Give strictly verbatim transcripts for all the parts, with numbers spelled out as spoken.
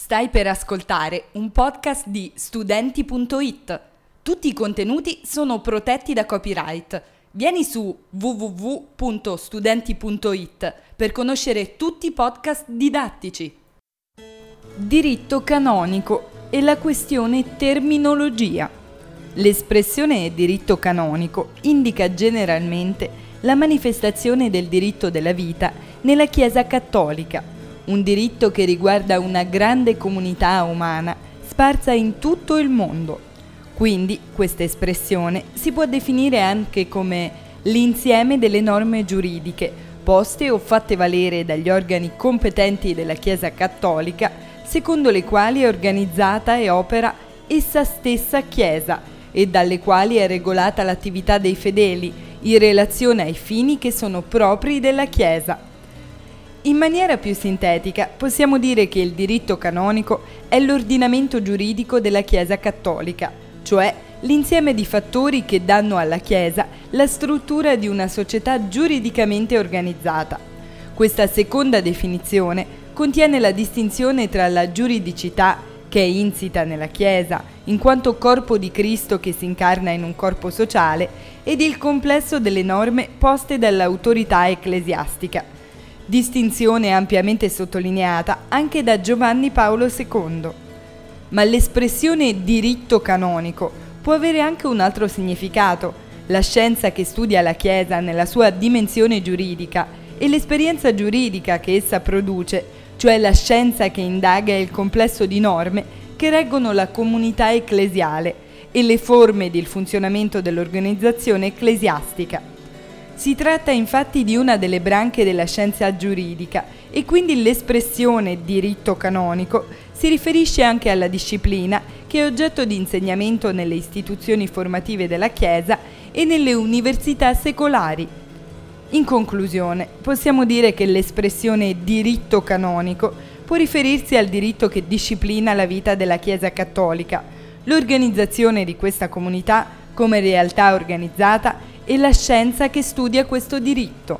Stai per ascoltare un podcast di studenti punto it. Tutti i contenuti sono protetti da copyright. Vieni su w w w punto studenti punto it per conoscere tutti i podcast didattici. Diritto canonico e la questione terminologia. L'espressione diritto canonico indica generalmente la manifestazione del diritto della vita nella Chiesa cattolica, un diritto che riguarda una grande comunità umana sparsa in tutto il mondo. Quindi questa espressione si può definire anche come l'insieme delle norme giuridiche poste o fatte valere dagli organi competenti della Chiesa cattolica, secondo le quali è organizzata e opera essa stessa Chiesa e dalle quali è regolata l'attività dei fedeli in relazione ai fini che sono propri della Chiesa. In maniera più sintetica possiamo dire che il diritto canonico è l'ordinamento giuridico della Chiesa cattolica, cioè l'insieme di fattori che danno alla Chiesa la struttura di una società giuridicamente organizzata. Questa seconda definizione contiene la distinzione tra la giuridicità, che è insita nella Chiesa, in quanto corpo di Cristo che si incarna in un corpo sociale, ed il complesso delle norme poste dall'autorità ecclesiastica. Distinzione ampiamente sottolineata anche da Giovanni Paolo secondo. Ma l'espressione diritto canonico può avere anche un altro significato: la scienza che studia la Chiesa nella sua dimensione giuridica e l'esperienza giuridica che essa produce, cioè la scienza che indaga il complesso di norme che reggono la comunità ecclesiale e le forme del funzionamento dell'organizzazione ecclesiastica. Si tratta infatti di una delle branche della scienza giuridica e quindi l'espressione diritto canonico si riferisce anche alla disciplina che è oggetto di insegnamento nelle istituzioni formative della Chiesa e nelle università secolari. In conclusione, possiamo dire che l'espressione diritto canonico può riferirsi al diritto che disciplina la vita della Chiesa cattolica, l'organizzazione di questa comunità come realtà organizzata e la scienza che studia questo diritto.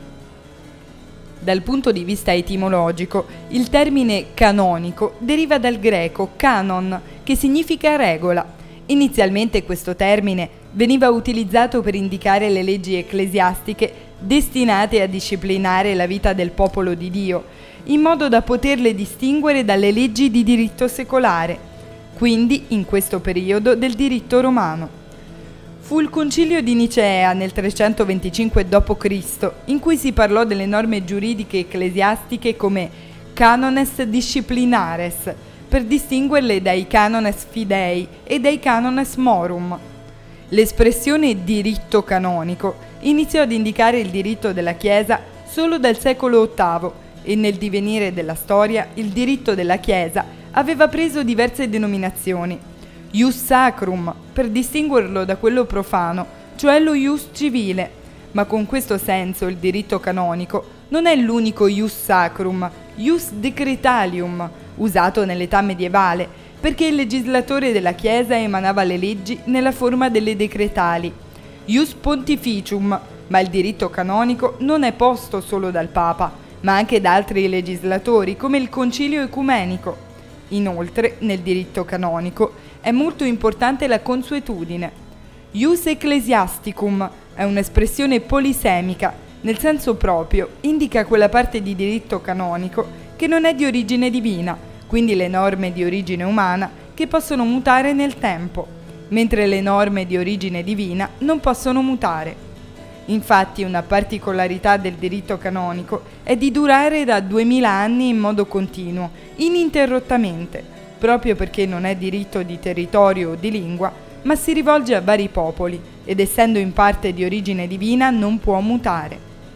Dal punto di vista etimologico, il termine canonico deriva dal greco canon, che significa regola. Inizialmente questo termine veniva utilizzato per indicare le leggi ecclesiastiche destinate a disciplinare la vita del popolo di Dio, in modo da poterle distinguere dalle leggi di diritto secolare, quindi in questo periodo del diritto romano. Fu il concilio di Nicea nel trecentoventicinque dopo Cristo in cui si parlò delle norme giuridiche ecclesiastiche come canones disciplinares, per distinguerle dai canones fidei e dai canones morum. L'espressione diritto canonico iniziò ad indicare il diritto della Chiesa solo dal secolo ottavo e nel divenire della storia il diritto della Chiesa aveva preso diverse denominazioni. Ius sacrum, per distinguerlo da quello profano, cioè lo ius civile, ma con questo senso il diritto canonico non è l'unico ius sacrum, ius decretalium, usato nell'età medievale, perché il legislatore della Chiesa emanava le leggi nella forma delle decretali. Ius pontificium, ma il diritto canonico non è posto solo dal Papa, ma anche da altri legislatori, come il Concilio Ecumenico. Inoltre, nel diritto canonico è molto importante la consuetudine. Ius ecclesiasticum è un'espressione polisemica, nel senso proprio indica quella parte di diritto canonico che non è di origine divina, quindi le norme di origine umana che possono mutare nel tempo, mentre le norme di origine divina non possono mutare. Infatti una particolarità del diritto canonico è di durare da duemila anni in modo continuo, ininterrottamente, proprio perché non è diritto di territorio o di lingua, ma si rivolge a vari popoli ed essendo in parte di origine divina non può mutare.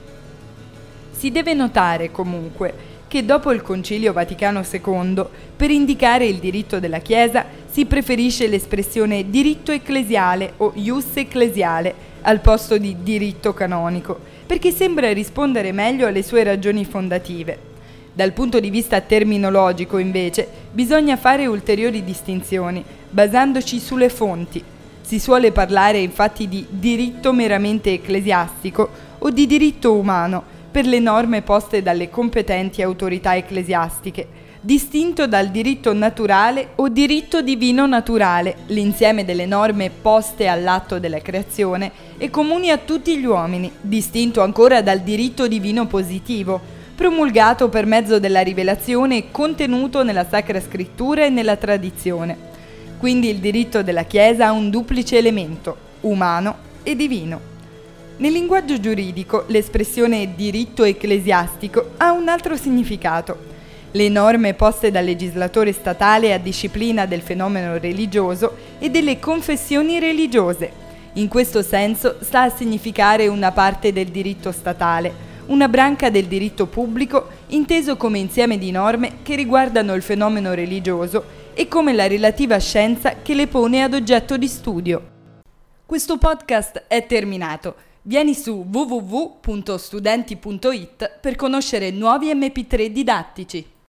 Si deve notare comunque che dopo il Concilio Vaticano secondo, per indicare il diritto della Chiesa si preferisce l'espressione diritto ecclesiale o ius ecclesiale al posto di diritto canonico, perché sembra rispondere meglio alle sue ragioni fondative. Dal punto di vista terminologico, invece, bisogna fare ulteriori distinzioni, basandoci sulle fonti. Si suole parlare infatti di diritto meramente ecclesiastico o di diritto umano, per le norme poste dalle competenti autorità ecclesiastiche, distinto dal diritto naturale o diritto divino naturale, l'insieme delle norme poste all'atto della creazione e comuni a tutti gli uomini, distinto ancora dal diritto divino positivo, promulgato per mezzo della rivelazione e contenuto nella Sacra Scrittura e nella tradizione. Quindi il diritto della Chiesa ha un duplice elemento, umano e divino. Nel linguaggio giuridico l'espressione diritto ecclesiastico ha un altro significato. Le norme poste dal legislatore statale a disciplina del fenomeno religioso e delle confessioni religiose. In questo senso sta a significare una parte del diritto statale, una branca del diritto pubblico inteso come insieme di norme che riguardano il fenomeno religioso e come la relativa scienza che le pone ad oggetto di studio. Questo podcast è terminato. Vieni su w w w punto studenti punto i t per conoscere nuovi emme pi tre didattici.